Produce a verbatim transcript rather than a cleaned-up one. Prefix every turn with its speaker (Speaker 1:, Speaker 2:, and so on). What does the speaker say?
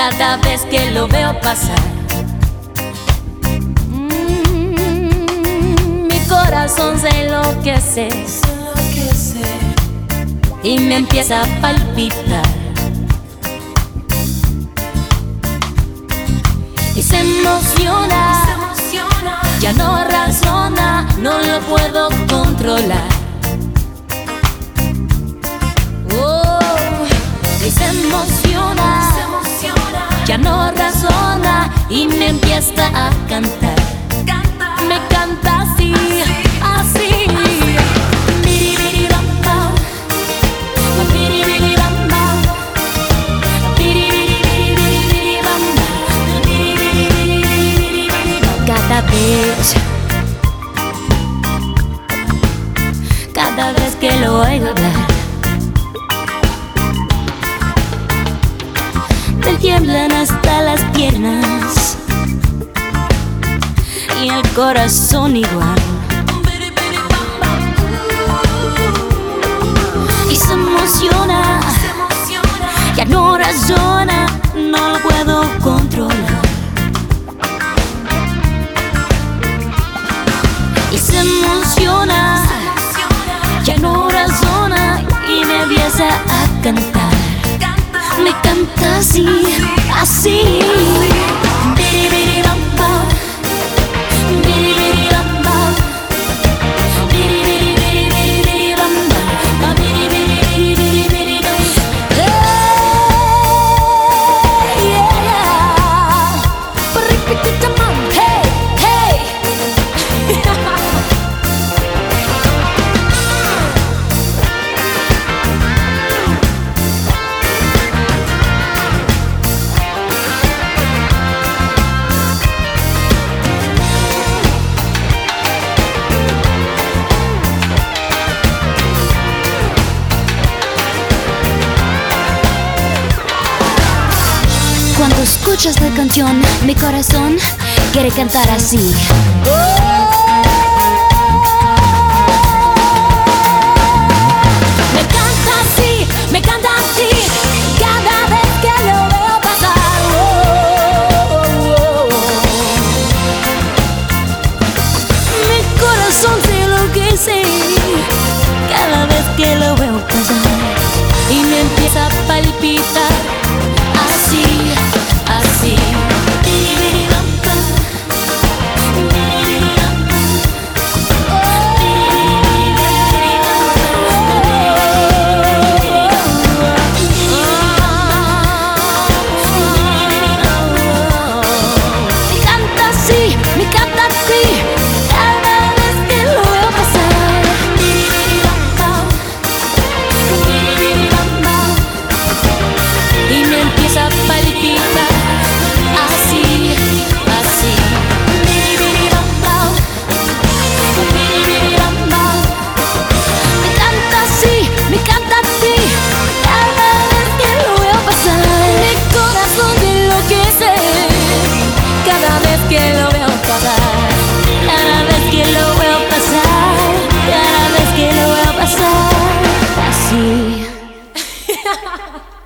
Speaker 1: cada vez que lo veo pasar. Mm, mi corazón se enloquece,
Speaker 2: se enloquece
Speaker 1: y me empieza a palpitar. Y se emociona,
Speaker 2: se emociona,
Speaker 1: ya no razona, no lo puedo controlar. Oh, y se emociona,
Speaker 2: se emociona,
Speaker 1: ya no razona y me empieza a cantar.
Speaker 2: canta,
Speaker 1: Me canta así, así. Biribiribamba, biribiribamba, biribiribiribiribamba, biribiribiribiribamba. Cada vez, cada vez que lo oigo hablar, me tiemblan hasta las piernas y el corazón igual. Y se emociona,
Speaker 2: se emociona,
Speaker 1: ya no razona, no lo puedo controlar. Y se emociona,
Speaker 2: se emociona,
Speaker 1: ya no razona y me empieza a cantar.
Speaker 2: canta,
Speaker 1: Me canta así, así. Biribiribamba, biribiribamba, biribiribiribiribamba, biribiribiribiribamba. Hey, yeah. Biribiribamba, hey, hey. Cuando escuchas la canción, mi corazón quiere cantar así. Me canta así, me canta así, cada vez que lo veo pasar. Oh, oh, oh. Mi corazón se enloquece cada vez que lo veo pasar y me empieza a palpitar. Así, así. Biribiribamba, biribiribamba, biribiribamba. Me canta así, me canta así, cada vez que lo veo pasar. Biribiribamba, biribiribamba. Y me empieza a palpitar así, así. Biribiribamba, biribiribamba. Me canta así, me canta así, cada vez que lo veo pasar. Mi corazón se enloquece cada vez que lo veo pasar. Cada vez que lo veo pasar, cada vez que lo veo pasar así.